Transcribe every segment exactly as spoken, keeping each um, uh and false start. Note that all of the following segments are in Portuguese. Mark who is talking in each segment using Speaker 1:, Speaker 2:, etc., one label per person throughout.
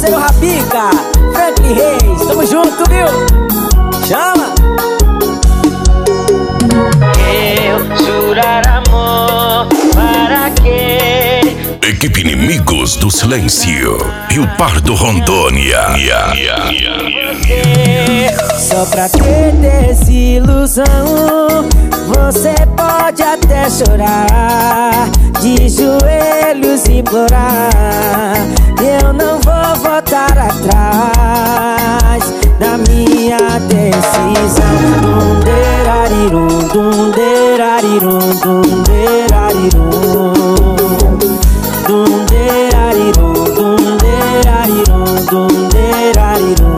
Speaker 1: parceiro Rabica, Franklin Reis, tamo junto, viu? Chama!
Speaker 2: Eu jurar amor, para quê?
Speaker 3: Equipe Inimigos do Silêncio, Rio Pardo, Rondônia.
Speaker 1: Só pra ter desilusão, você pode até chorar, de joelhos implorar. Eu não vou voltar atrás da minha decisão. Dum derarirum, dum derarirum, dum derarirum, dum derarirum, dum derarirum, dum derarirum.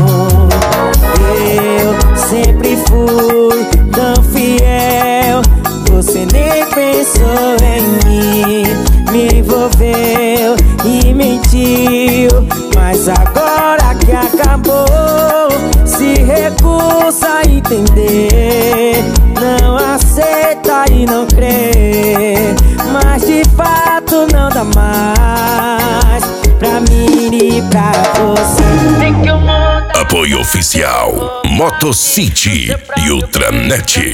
Speaker 1: Eu sempre fui tão fiel, você nem pensou em mim, me envolveu e mentiu, mas agora que acabou, se recusa a entender, não aceita e não crê, mas de fato não dá mais pra mim e pra você.
Speaker 3: Apoio oficial Motocity e Ultranet.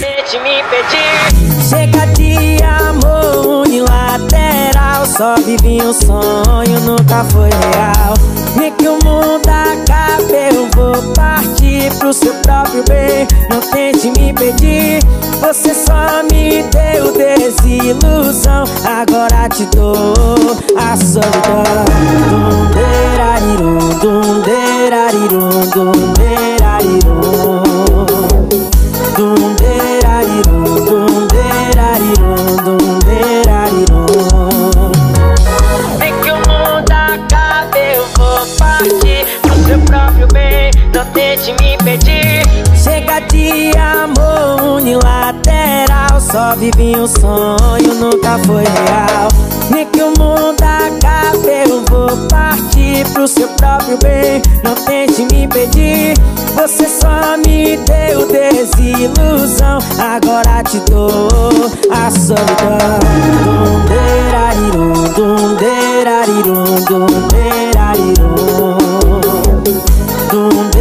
Speaker 1: Chega de amor unilateral, só vivi um sonho, nunca foi real. E que o mundo acabe, eu vou partir pro seu próprio bem. Não tente me impedir, você só me deu desilusão. Agora te dou a solidão. Dum derarirum, dum derarirum, dum derarirum, dum derarirum, dum derarirum, dum derarirum.
Speaker 2: Nem que o mundo acabe, eu vou partir pro seu próprio bem. Não tente me impedir.
Speaker 1: Chega de amor unilateral, só vivi um sonho, nunca foi real. Nem que o mundo acabe, eu vou partir pro seu próprio bem. Não tente me impedir, você só me deu desilusão. Agora te dou a solidão. Dum derarirum, dum derarirum, dum derarirum, dum